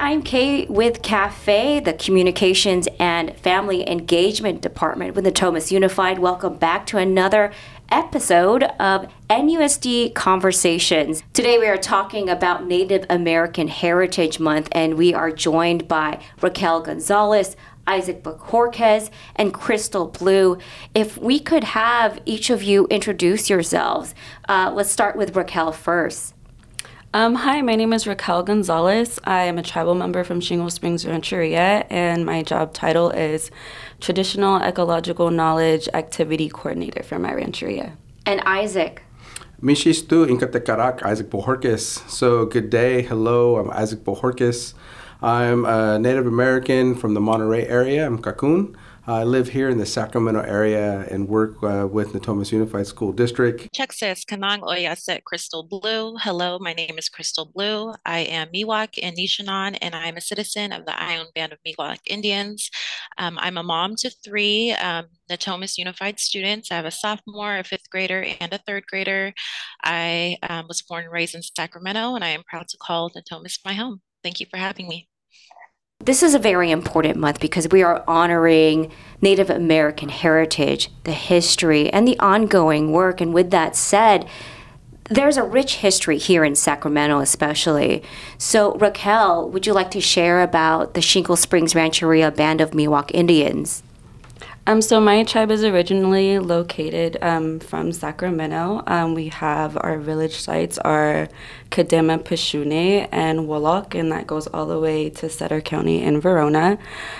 I'm Kate with Cafe, the Communications and Family Engagement Department with Natomas Unified. Welcome back to another episode of NUSD Conversations. Today we are talking about Native American Heritage Month, and we are joined by Raquel Gonzalez, Isaac Bojorquez, and Crystal Blue. If we could have each of you introduce yourselves. Let's start with Raquel first. Hi, my name is Raquel Gonzalez. I am a tribal member from Shingle Springs Rancheria, and my job title is Traditional Ecological Knowledge Activity Coordinator for my rancheria. And Isaac. Mishistu Inkatekarak, Isaac Bojorquez. So good day, hello, I'm Isaac Bojorquez. I'm a Native American from the Monterey area. I'm Kakun. I live here in the Sacramento area and work with Natomas Unified School District. Texas, Kanang Oyaset, Crystal Blue. Hello, my name is Crystal Blue. I am Miwok and Nishanan, and I'm a citizen of the Ione Band of Miwok Indians. I'm a mom to three Natomas Unified students. I have a sophomore, a fifth grader, and a third grader. I was born and raised in Sacramento, and I am proud to call Natomas my home. Thank you for having me. This is a very important month because we are honoring Native American heritage, the history, and the ongoing work. And with that said, there's a rich history here in Sacramento especially. So Raquel, would you like to share about the Shingle Springs Rancheria Band of Miwok Indians? So my tribe is originally located from Sacramento. We have our village sites are Kadema, Pashune, and Wolok, and that goes all the way to Sutter County in Verona.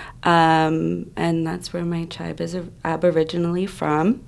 And that's where my tribe is aboriginally from.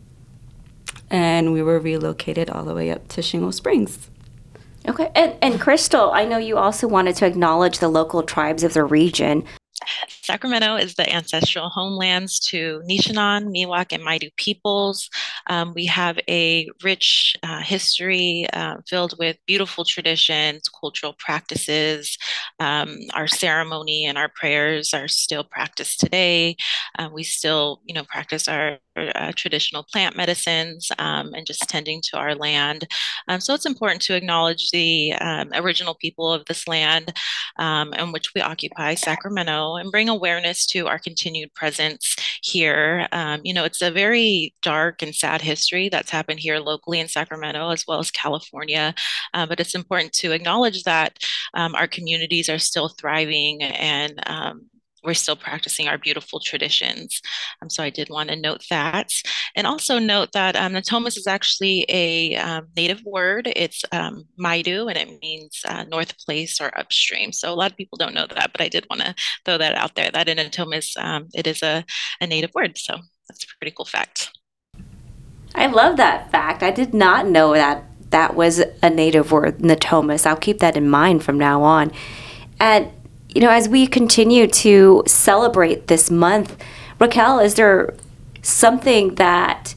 And we were relocated all the way up to Shingle Springs. Okay, and Crystal, I know you also wanted to acknowledge the local tribes of the region. Sacramento is the ancestral homelands to Nishanan, Miwok, and Maidu peoples. We have a rich history filled with beautiful traditions, cultural practices. Our ceremony and our prayers are still practiced today. We still, practice our traditional plant medicines and just tending to our land. So it's important to acknowledge the original people of this land in which we occupy, Sacramento, and bring awareness to our continued presence here. It's a very dark and sad history that's happened here locally in Sacramento as well as California, but it's important to acknowledge that our communities are still thriving and we're still practicing our beautiful traditions. So I did want to note that. And also note that Natomas is actually a native word. It's Maidu, and it means north place or upstream. So a lot of people don't know that, but I did want to throw that out there, that in Natomas, it is a native word. So that's a pretty cool fact. I love that fact. I did not know that was a native word, Natomas. I'll keep that in mind from now on. And as we continue to celebrate this month, Raquel, is there something that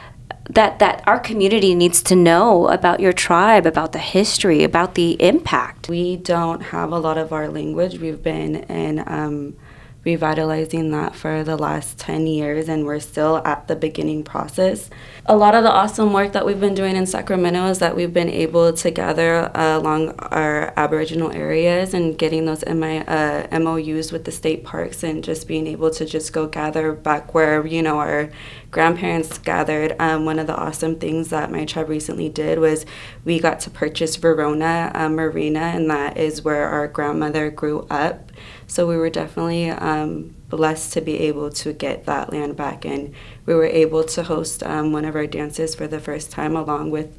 our community needs to know about your tribe, about the history, about the impact? We don't have a lot of our language. We've been in revitalizing that for the last 10 years, and we're still at the beginning process. A lot of the awesome work that we've been doing in Sacramento is that we've been able to gather along our Aboriginal areas and getting those MOUs with the state parks and just being able to just go gather back where, our grandparents gathered. One of the awesome things that my tribe recently did was we got to purchase Verona Marina, and that is where our grandmother grew up. So we were definitely blessed to be able to get that land back, and we were able to host one of our dances for the first time along with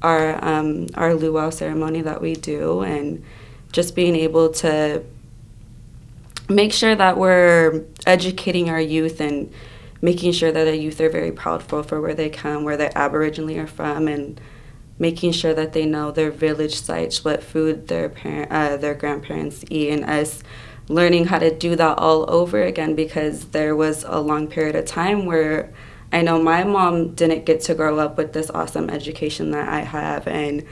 our luau ceremony that we do, and just being able to make sure that we're educating our youth and making sure that the youth are very proudful for where they come, where they aboriginally are from, and making sure that they know their village sites, what food their grandparents eat, and us learning how to do that all over again, because there was a long period of time where I know my mom didn't get to grow up with this awesome education that I have, and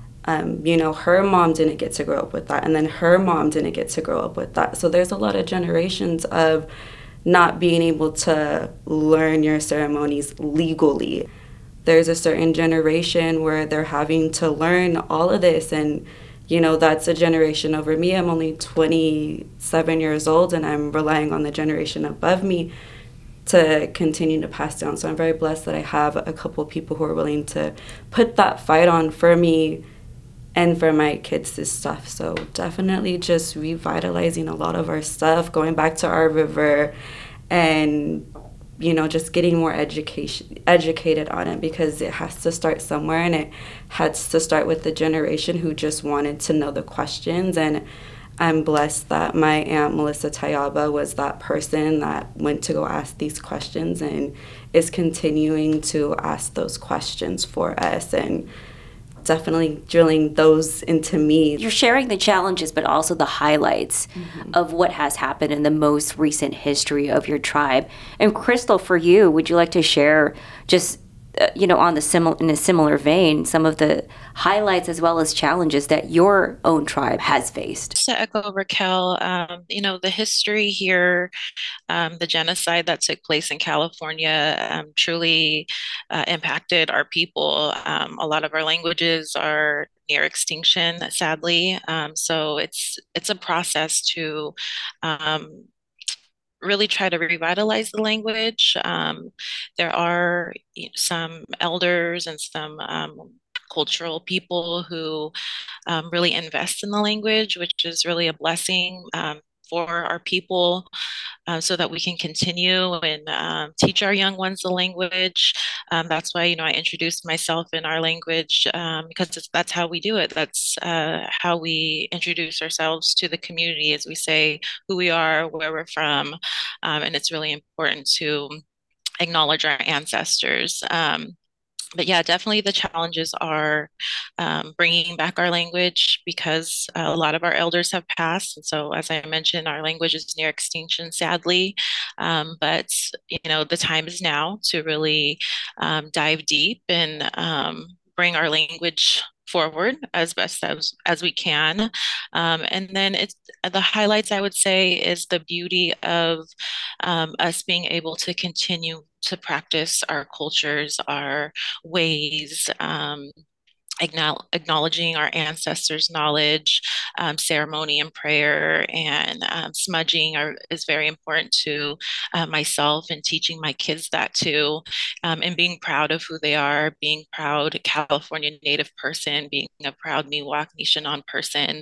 her mom didn't get to grow up with that, and then her mom didn't get to grow up with that. So there's a lot of generations of not being able to learn your ceremonies legally. There's a certain generation where they're having to learn all of this and that's a generation over me. I'm only 27 years old, and I'm relying on the generation above me to continue to pass down. So I'm very blessed that I have a couple of people who are willing to put that fight on for me and for my kids' stuff. So definitely just revitalizing a lot of our stuff, going back to our river, and just getting more educated on it, because it has to start somewhere, and it has to start with the generation who just wanted to know the questions. And I'm blessed that my aunt Melissa Tayaba was that person that went to go ask these questions and is continuing to ask those questions for us, and definitely drilling those into me. You're sharing the challenges, but also the highlights of what has happened in the most recent history of your tribe. And Crystal, for you, would you like to share just on in a similar vein, some of the highlights as well as challenges that your own tribe has faced? To echo Raquel, the history here, the genocide that took place in California truly impacted our people. A lot of our languages are near extinction, sadly. So it's a process to really try to revitalize the language. There are some elders and some cultural people who really invest in the language, which is really a blessing for our people, so that we can continue and teach our young ones the language. That's why, I introduced myself in our language, because that's how we do it. That's how we introduce ourselves to the community, as we say who we are, where we're from. And it's really important to acknowledge our ancestors. But yeah, definitely the challenges are bringing back our language, because a lot of our elders have passed. And so, as I mentioned, our language is near extinction, sadly. But, the time is now to really dive deep and bring our language forward as best as we can. And then it's the highlights, I would say, is the beauty of us being able to continue to practice our cultures, our ways, acknowledging our ancestors' knowledge, ceremony and prayer, and smudging is very important to myself, and teaching my kids that too, and being proud of who they are, being proud California Native person, being a proud Miwok Nishanan person,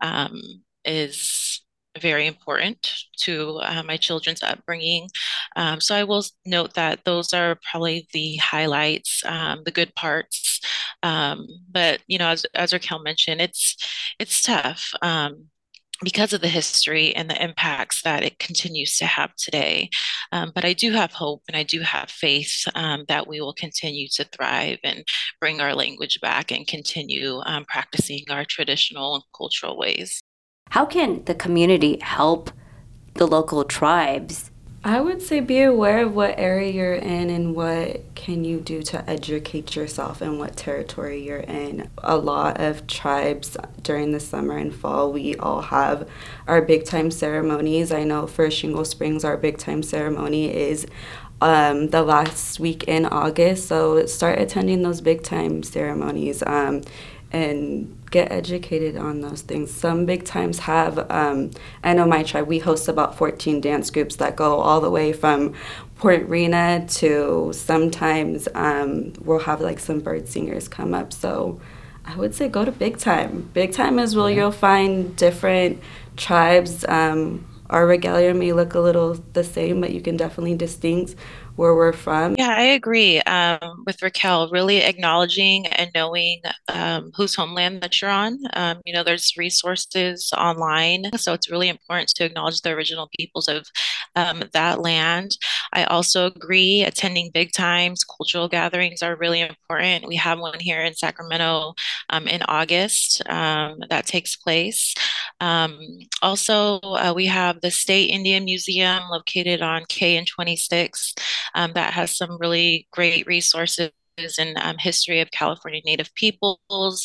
is very important to my children's upbringing. So I will note that those are probably the highlights, the good parts. But as Raquel mentioned, it's tough. Because of the history and the impacts that it continues to have today. But I do have hope, and I do have faith that we will continue to thrive and bring our language back and continue practicing our traditional and cultural ways. How can the community help the local tribes? I would say be aware of what area you're in and what can you do to educate yourself and what territory you're in. A lot of tribes during the summer and fall, we all have our big time ceremonies. I know for Shingle Springs, our big time ceremony is the last week in August. So start attending those big time ceremonies. And get educated on those things. Some big times have, I know my tribe, we host about 14 dance groups that go all the way from Point Rena to sometimes we'll have like some bird singers come up. So I would say go to Big Time. Big Time is where you'll find different tribes. Our regalia may look a little the same, but you can definitely distinct where we're from. Yeah, I agree with Raquel, really acknowledging and knowing whose homeland that you're on. There's resources online, so it's really important to acknowledge the original peoples of that land. I also agree attending big times, cultural gatherings are really important. We have one here in Sacramento in August that takes place. Also, we have the State Indian Museum located on K and 26 that has some really great resources and history of California Native peoples.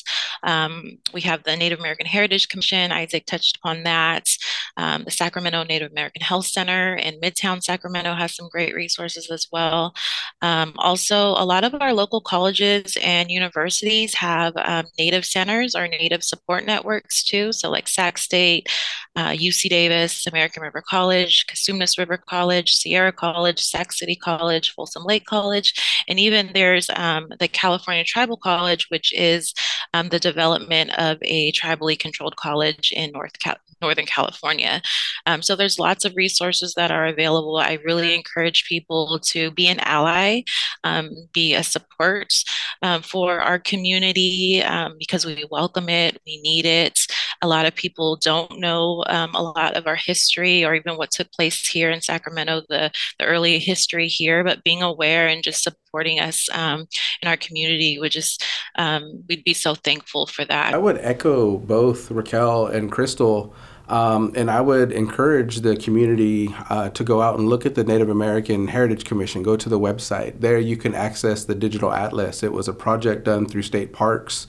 We have the Native American Heritage Commission. Isaac touched upon that. The Sacramento Native American Health Center in Midtown Sacramento has some great resources as well. Also, a lot of our local colleges and universities have Native centers or Native support networks too. So like Sac State, UC Davis, American River College, Cosumnes River College, Sierra College, Sac City College, Folsom Lake College, and even there's the California Tribal College, which is the development of a tribally controlled college in Northern California. So there's lots of resources that are available. I really encourage people to be an ally, be a support for our community because we welcome it, we need it. A lot of people don't know a lot of our history or even what took place here in Sacramento, the early history here, but being aware and just supporting us in our community would just, we'd be so thankful for that. I would echo both Raquel and Crystal. And I would encourage the community to go out and look at the Native American Heritage Commission. Go to the website. There you can access the digital atlas. It was a project done through state parks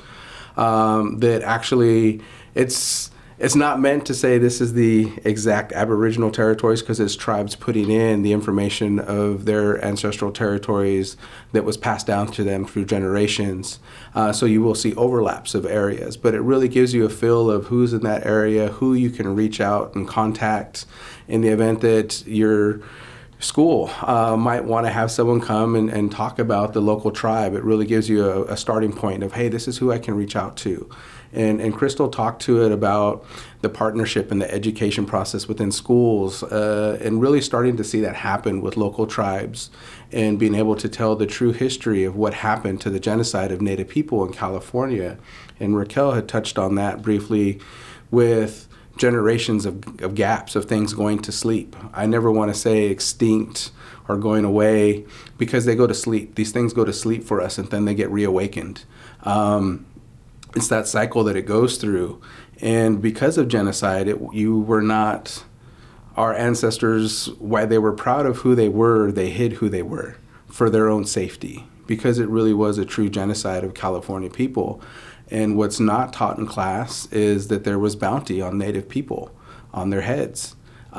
that actually, it's not meant to say this is the exact Aboriginal territories because it's tribes putting in the information of their ancestral territories that was passed down to them through generations. So you will see overlaps of areas, but it really gives you a feel of who's in that area, who you can reach out and contact in the event that your school might want to have someone come and talk about the local tribe. It really gives you a starting point of, hey, this is who I can reach out to. And Crystal talked to it about the partnership and the education process within schools and really starting to see that happen with local tribes and being able to tell the true history of what happened to the genocide of Native people in California. And Raquel had touched on that briefly with generations of gaps of things going to sleep. I never want to say extinct or going away because they go to sleep. These things go to sleep for us and then they get reawakened. It's that cycle that it goes through. And because of genocide, you were not, our ancestors, while they were proud of who they were, they hid who they were for their own safety because it really was a true genocide of California people. And what's not taught in class is that there was bounty on Native people, on their heads.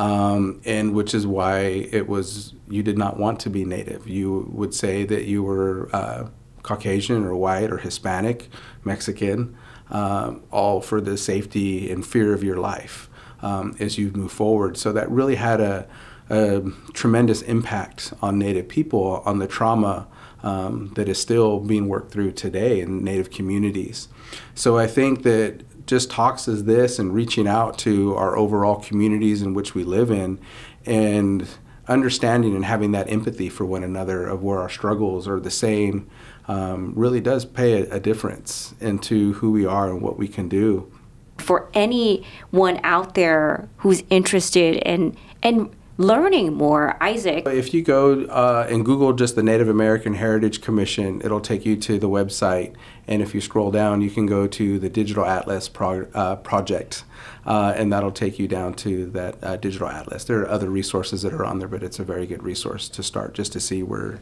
And which is why it was, you did not want to be Native. You would say that you were Caucasian or white or Hispanic, Mexican, all for the safety and fear of your life as you move forward. So that really had a tremendous impact on Native people, on the trauma that is still being worked through today in Native communities. So I think that just talks as this and reaching out to our overall communities in which we live in and understanding and having that empathy for one another of where our struggles are the same really does pay a difference into who we are and what we can do. For anyone out there who's interested in learning more, Isaac. If you go and Google just the Native American Heritage Commission, it'll take you to the website. And if you scroll down, you can go to the Digital Atlas project, and that'll take you down to that Digital Atlas. There are other resources that are on there, but it's a very good resource to start just to see where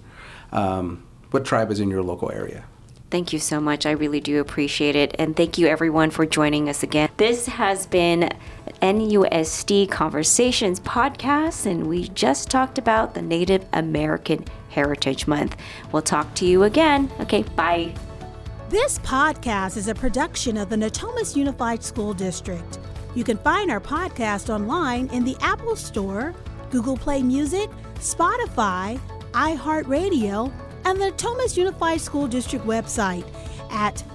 what tribe is in your local area. Thank you so much. I really do appreciate it. And thank you everyone for joining us again. This has been NUSD Conversations podcast, and we just talked about the Native American Heritage Month. We'll talk to you again. Okay, bye. This podcast is a production of the Natomas Unified School District. You can find our podcast online in the Apple Store, Google Play Music, Spotify, iHeartRadio, and the Natomas Unified School District website at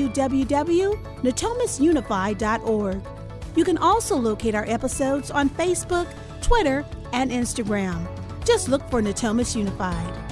www.natomasunified.org. You can also locate our episodes on Facebook, Twitter, and Instagram. Just look for Natomas Unified.